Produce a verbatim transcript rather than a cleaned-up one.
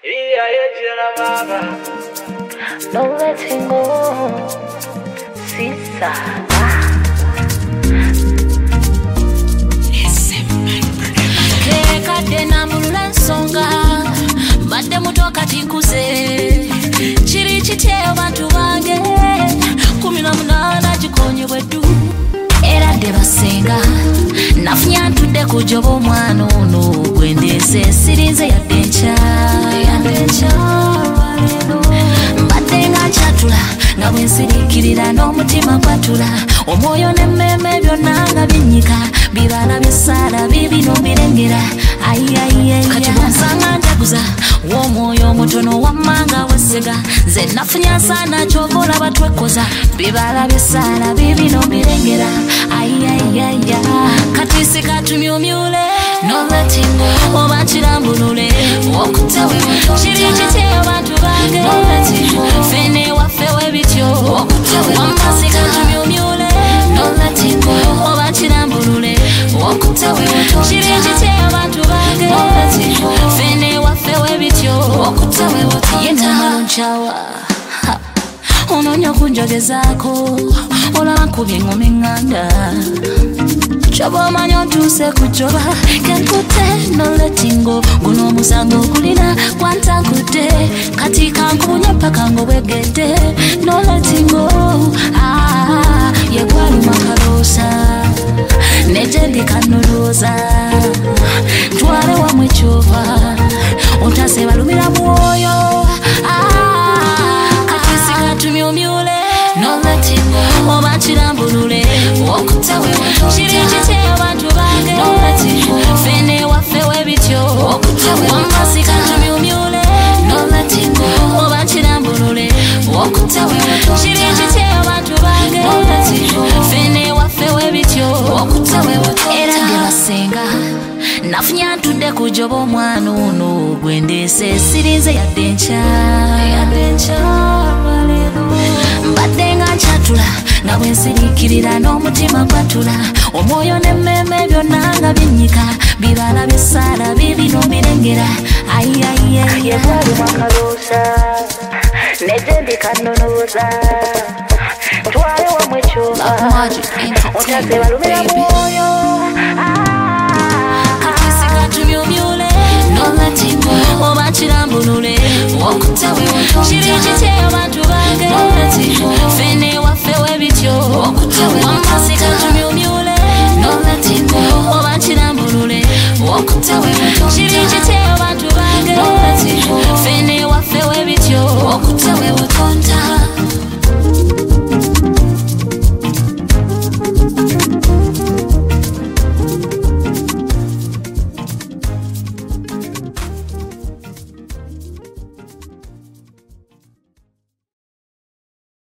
No letting go, Sisa. Keka dena mulula nsonga badde mutoka tinkuze kiri kityo bantu bange kumi na munana gikonye bwedu era de basenga nafunya ntudde kujoba omwana ono gwendese sirinze yadencha yadencha mbadde nga chatula nga bwensirikirira n'omutima gwatula omwoyo n'emmeme byonna nga binnyika bibala by'essaala bibino birengera ayiayiye kati bonsanga njaguza w'omwoyo omutono wammanga wessega nze nafunya nsaana kyova olaba twekoza bibala by'essaala bibino birengera ayiayiya kati sikatumyumyule noletingo oba kirambulule okutawe kiri kityo abantu bange fene waffe webityo wamma sikatumyumyule noletingo oba kirambulule okutawe kiri kityo abantu bange fene waffe webityo yena nchawa ononya kunjogezaako olaba nkubye ngome nganda chobo manyo tuse kuchoba kenkute no letting go guno musango kulina kwanta nkute katika nkunya paka ngo bwegede no letting go ah ye kwali makarosa nejendi kanoloza twale wa mwechoba ontase balumira mwoyo ah katisika tumyumyule no letting go oba kirambulule okutawe kiri kityo abantu bange fene waffe webityo wamma sikatumyumyule no letting go oba kirambulule okutawe kiri kityo abantu bange fene waffe webityo era de basenga nafunya ntudde kujoba omwana ono gwendese sirinze yadencha yadencha mbadde nga nchatula nga bwensirikirira n'omutima gwatula omwoyo n'emmeme byonna nga binnyika bibala by'essaala bibino birengera ayiayiye yebwali mwakaluusa nejendi kanonoza twale wamwe kyova ontase balumira mwoyo katisikatumyumyule noletingo oba kirambulule okutawe kiri kityo abantu bange fene waffe webityo wamma sikatumyumyule noletingo oba kirambulule okutawe kiri kityo abantu bange fene waffe webityo okutawe wekonta